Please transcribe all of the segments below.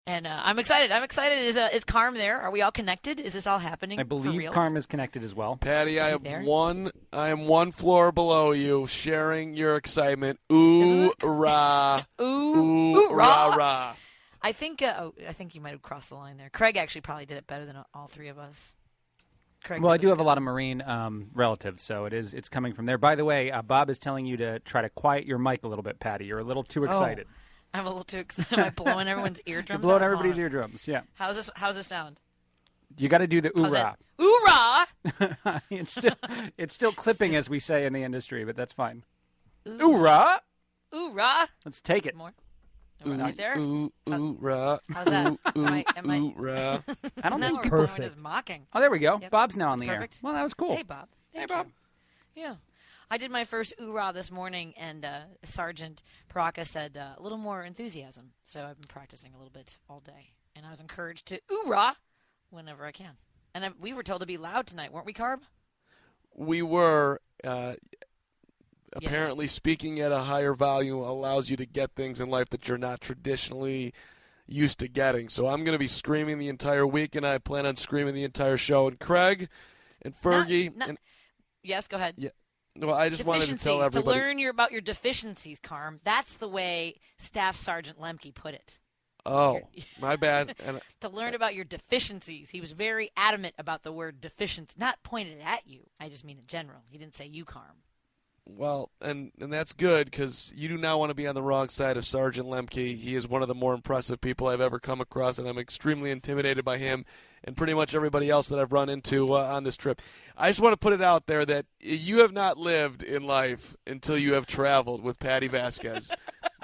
And I'm excited. I'm excited. Is Carm there? Are we all connected? Is this all happening? I for believe reals? Carm is connected as well. Patty, Is I he have there? I am one floor below you, sharing your excitement. Ooh, rah. Ooh, rah, rah. I think you might have crossed the line there. Craig actually probably did it better than all three of us. Craig, Well, I do have a lot of Marine relatives, so it's coming from there. By the way, Bob is telling you to try to quiet your mic a little bit, Patty. You're a little too excited. I'm a little too excited. Am I blowing everyone's eardrums? You're blowing out? everybody's Hold on. eardrums, yeah. How's this sound? You got to do the How's oorah. that? Oorah! It's still clipping, as we say in the industry, but that's fine. Oorah! Oorah! Let's take it. More. Right there. Ooh, rah. How's that? Ooh, Am I? ooh, rah. I don't Now think we're people. everyone is mocking. Oh, there we go. Yep. Bob's now on the Perfect. air. Well, that was cool. Hey, Bob. Thank Bob. you. Yeah. I did my first oorah this morning, and Sergeant Paraka said a little more enthusiasm. So I've been practicing a little bit all day. And I was encouraged to oorah whenever I can. And we were told to be loud tonight, weren't we, Carb? We were. Apparently, speaking at a higher volume allows you to get things in life that you're not traditionally used to getting. So I'm going to be screaming the entire week, and I plan on screaming the entire show. And Craig and Fergie. Yes, go ahead. Yeah. Well, I just wanted to tell everybody. To learn about your deficiencies, Carm. That's the way Staff Sergeant Lemke put it. Oh, my bad. And to learn about your deficiencies. He was very adamant about the word deficiency, not pointed at you. I just mean in general. He didn't say you, Carm. Well, and that's good because you do not want to be on the wrong side of Sergeant Lemke. He is one of the more impressive people I've ever come across, and I'm extremely intimidated by him and pretty much everybody else that I've run into on this trip. I just want to put it out there that you have not lived in life until you have traveled with Patty Vasquez.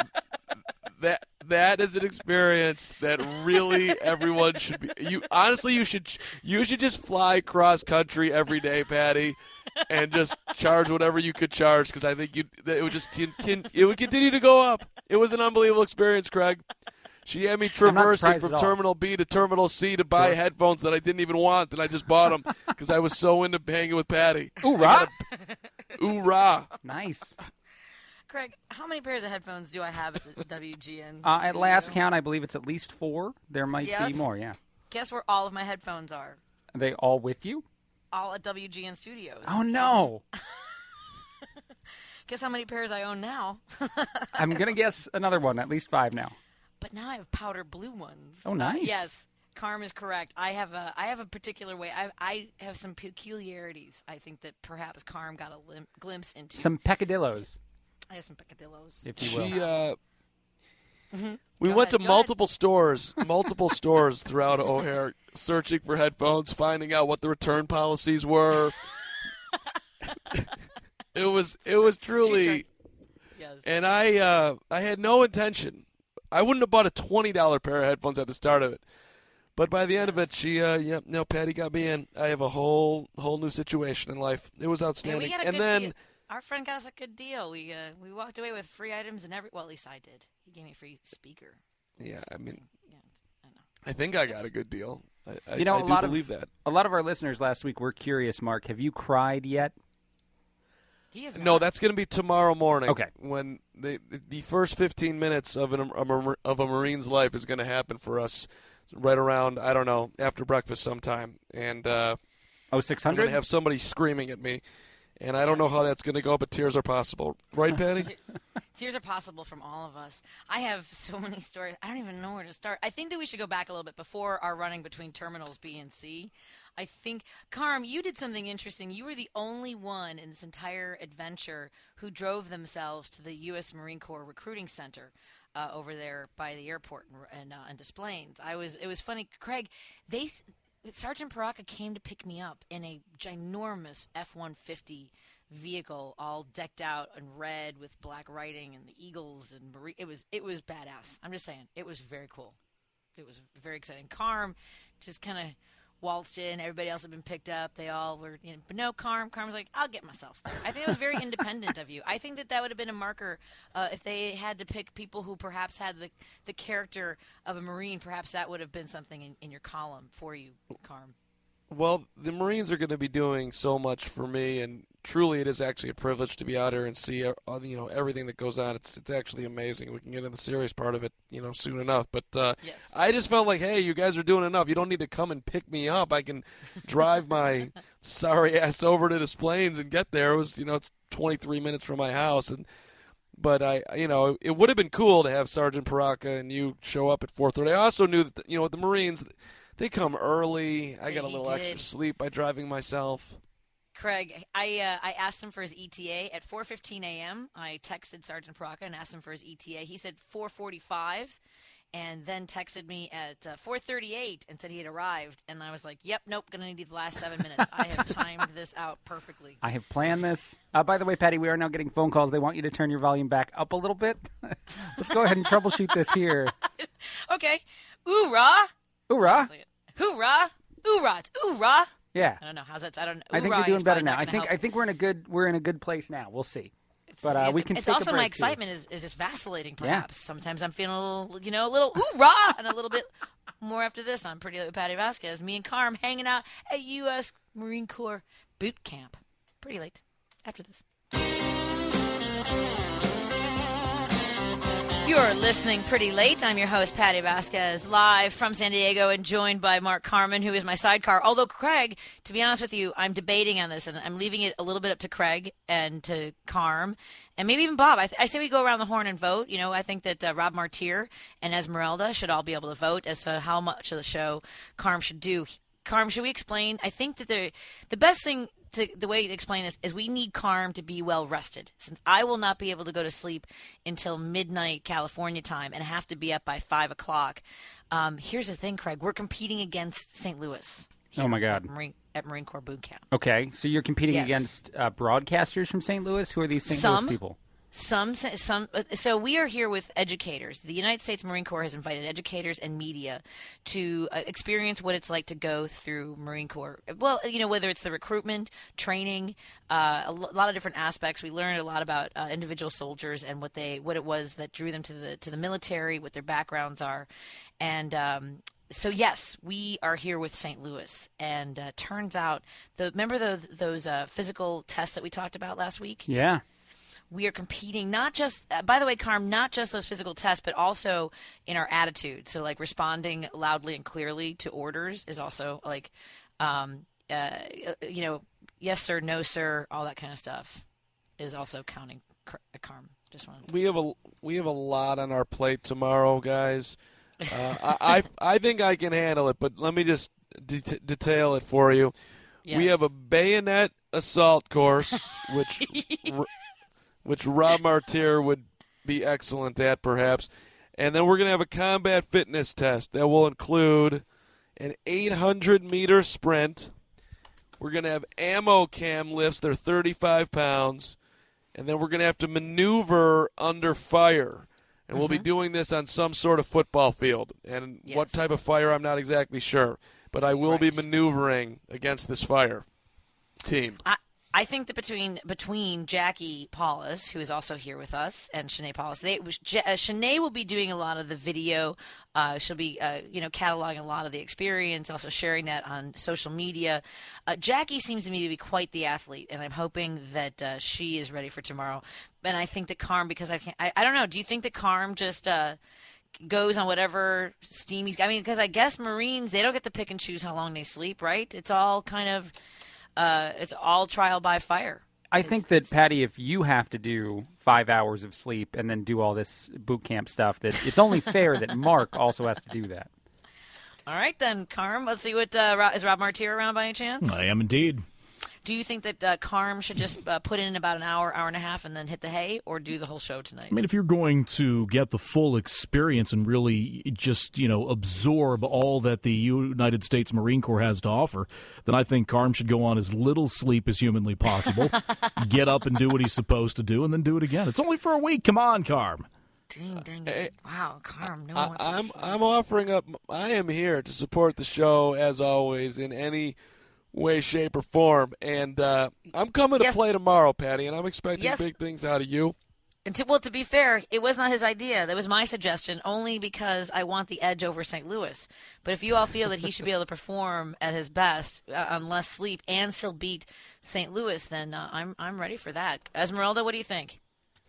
That is an experience that really everyone should be. You should just fly cross country every day, Patty, and just charge whatever you could charge because I think it would continue to go up. It was an unbelievable experience, Craig. She had me traversing from Terminal B to Terminal C to buy headphones that I didn't even want, and I just bought them because I was so into hanging with Patty. Oorah! Oorah! Nice. Craig, how many pairs of headphones do I have at the WGN? At last count, I believe it's at least 4. There might be more, yeah. Guess where all of my headphones are? Are they all with you? All at WGN Studios. Oh, no. Guess how many pairs I own now? I'm going to guess another one, at least 5 now. But now I have powder blue ones. Oh, nice. Yes, Carm is correct. I have a particular way. I have some peculiarities. I think that perhaps Carm got a glimpse into. Some peccadillos. I have some peccadillos. If you will. We went to multiple stores throughout O'Hare, searching for headphones, finding out what the return policies were. It was truly, yes. And I had no intention. I wouldn't have bought a $20 pair of headphones at the start of it, but by the end of it, Patty got me in. I have a whole new situation in life. It was outstanding, deal. Our friend got us a good deal. We walked away with free items and at least I did. He gave me a free speaker. Yeah, I mean, I know. I think I got a good deal. I do believe that. A lot of our listeners last week were curious, Mark. Have you cried yet? No, that's going to be tomorrow morning. Okay. When the first 15 minutes of a Marine's life is going to happen for us right around, I don't know, after breakfast sometime. And 0600? I'm going to have somebody screaming at me. And I don't know how that's going to go, but tears are possible. Right, Patty? Tears are possible from all of us. I have so many stories. I don't even know where to start. I think that we should go back a little bit before our running between terminals B and C. I think, Carm, you did something interesting. You were the only one in this entire adventure who drove themselves to the U.S. Marine Corps Recruiting Center over there by the airport and Des Plaines. It was funny, Craig. Sergeant Paraka came to pick me up in a ginormous F-150 vehicle, all decked out in red with black writing and the eagles and it was badass. I'm just saying, it was very cool. It was very exciting. Carm just kind of waltzed in. Everybody else had been picked up. They all were, but no, Carm was like, I'll get myself there. I think it was very independent of you. I think that would have been a marker if they had to pick people who perhaps had the character of a Marine. Perhaps that would have been something in your column for you, Carm. Well, the Marines are going to be doing so much for me, and truly it is actually a privilege to be out here and see everything that goes on. It's actually amazing. We can get into the serious part of it soon enough. But Yes. I just felt like, hey, you guys are doing enough. You don't need to come and pick me up. I can drive my sorry ass over to Des Plaines and get there. It was it's 23 minutes from my house, but it would have been cool to have Sergeant Paraka and you show up at 4:30. I also knew that the Marines, they come early. I got a little extra sleep by driving myself. Craig, I asked him for his ETA at 4:15 a.m. I texted Sergeant Paraka and asked him for his ETA. He said 4:45, and then texted me at 4:38 and said he had arrived. And I was like, "Yep, nope, gonna need the last 7 minutes. I have timed this out perfectly." I have planned this. By the way, Patty, we are now getting phone calls. They want you to turn your volume back up a little bit. Let's go ahead and troubleshoot this here. Okay, oorah, Hoorah! hoorah, oorah, it's oorah. Yeah. I don't know how's that. I don't. I think Oorah you're doing is better probably now. not I gonna think help. we're in a good place now. We'll see. But Yeah, we can it's take also a break my excitement is just vacillating. Yeah. Perhaps sometimes I'm feeling a little hoorah, and a little bit more after this. I'm Pretty Late with Patty Vasquez. Me and Carm hanging out at U.S. Marine Corps boot camp. Pretty late after this. You're listening Pretty Late. I'm your host, Patty Vasquez, live from San Diego and joined by Mark Carman, who is my sidecar. Although, Craig, to be honest with you, I'm debating on this, and I'm leaving it a little bit up to Craig and to Carm, and maybe even Bob. I say we go around the horn and vote. I think that Rob Martir and Esmeralda should all be able to vote as to how much of the show Carm should do. Carm, should we explain? I think that the best thing, the way to explain this is we need Carm to be well rested, since I will not be able to go to sleep until midnight California time and have to be up by 5 o'clock. Here's the thing, Craig. We're competing against St. Louis. Oh, my God. At Marine Corps Boot Camp. Okay, so you're competing Yes. against broadcasters from St. Louis? Who are these St. Louis people? So we are here with educators. The United States Marine Corps has invited educators and media to experience what it's like to go through Marine Corps. Well, whether it's the recruitment, training, a lot of different aspects. We learned a lot about individual soldiers and what it was that drew them to the military, what their backgrounds are, and. So yes, we are here with St. Louis, and turns out remember those physical tests that we talked about last week? Yeah. We are competing not just, by the way, Carm, not just those physical tests, but also in our attitude. So, like, responding loudly and clearly to orders is also, like, yes, sir, no, sir, all that kind of stuff is also counting, Carm. Just want We have a lot on our plate tomorrow, guys. I think I can handle it, but let me just detail it for you. Yes. We have a bayonet assault course, which Rob Martir would be excellent at, perhaps. And then we're going to have a combat fitness test that will include an 800-meter sprint. We're going to have ammo cam lifts. They're 35 pounds. And then we're going to have to maneuver under fire. And we'll be doing this on some sort of football field. And what type of fire, I'm not exactly sure. But I will be maneuvering against this fire team. I think that between Jackie Paulus, who is also here with us, and Shanae Paulus, Shanae will be doing a lot of the video. She'll be, cataloging a lot of the experience, also sharing that on social media. Jackie seems to me to be quite the athlete, and I'm hoping that she is ready for tomorrow. And I think that Carm, because I don't know. Do you think that Carm just goes on whatever steam he's got? I mean, because I guess Marines, they don't get to pick and choose how long they sleep, right? It's all kind of. It's all trial by fire. I think that, Patty, if you have to do 5 hours of sleep and then do all this boot camp stuff, that it's only fair that Mark also has to do that. All right, then, Carm. Let's see what is Rob Martir around by any chance? I am indeed. Do you think that Carm should just put in about an hour and a half and then hit the hay, or do the whole show tonight? I mean, if you're going to get the full experience and really just, absorb all that the United States Marine Corps has to offer, then I think Carm should go on as little sleep as humanly possible, get up and do what he's supposed to do, and then do it again. It's only for a week. Come on, Carm. Dang it. Wow, Carm, no one wants to I'm offering up. I am here to support the show, as always, in any way, shape, or form. And I'm coming to play tomorrow, Patty, and I'm expecting big things out of you. To be fair, it was not his idea. That was my suggestion, only because I want the edge over St. Louis. But if you all feel that he should be able to perform at his best on less sleep and still beat St. Louis, then I'm ready for that. Esmeralda, what do you think?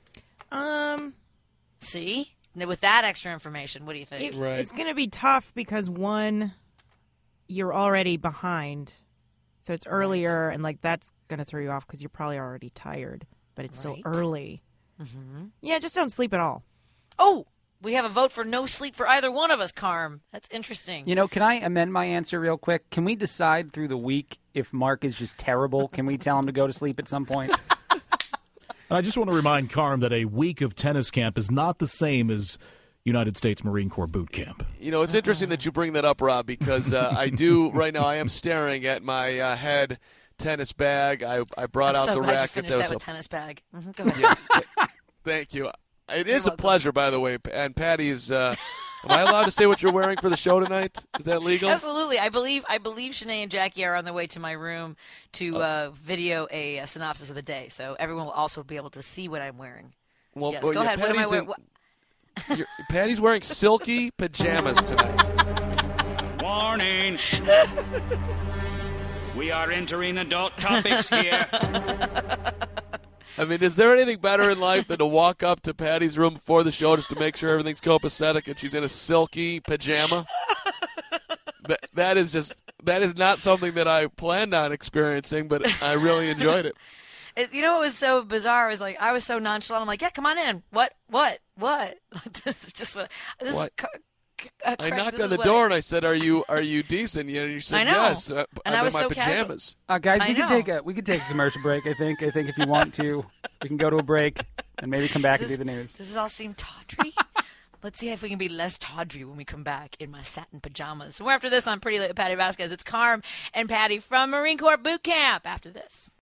See? With that extra information, what do you think? It's going to be tough because, one, you're already behind. So it's earlier, and that's going to throw you off because you're probably already tired. But it's still early. Mm-hmm. Yeah, just don't sleep at all. Oh, we have a vote for no sleep for either one of us, Carm. That's interesting. Can I amend my answer real quick? Can we decide through the week if Mark is just terrible? Can we tell him to go to sleep at some point? I just want to remind Carm that a week of tennis camp is not the same as United States Marine Corps boot camp. It's interesting that you bring that up, Rob, because I am staring at my head tennis bag. I brought out the rackets. You finished that with tennis bag. Mm-hmm. Go ahead. Yes, thank you. It is a pleasure, by the way. And Patty's. Am I allowed to say what you're wearing for the show tonight? Is that legal? Absolutely. I believe Shanae and Jackie are on their way to my room to video a synopsis of the day, so everyone will also be able to see what I'm wearing. Well, yes, go ahead. What am I wearing? Patty's wearing silky pajamas tonight. Warning. We are entering adult topics here. I mean, is there anything better in life than to walk up to Patty's room before the show just to make sure everything's copacetic and she's in a silky pajama? That is not something that I planned on experiencing, but I really enjoyed it. It was so bizarre. It was I was so nonchalant. I'm like, yeah, come on in. What? This is just what. This what? I knocked this on the door and I said, "Are you decent?" You said, I know. "Yes." And I'm I was in my so pajamas. Guys, I we could take a commercial break. I think if you want to, we can go to a break and maybe come back and do the news. Does this all seem tawdry? Let's see if we can be less tawdry when we come back in my satin pajamas. So after this on Pretty Late with Patty Vasquez, it's Carm and Patty from Marine Corps Boot Camp. After this.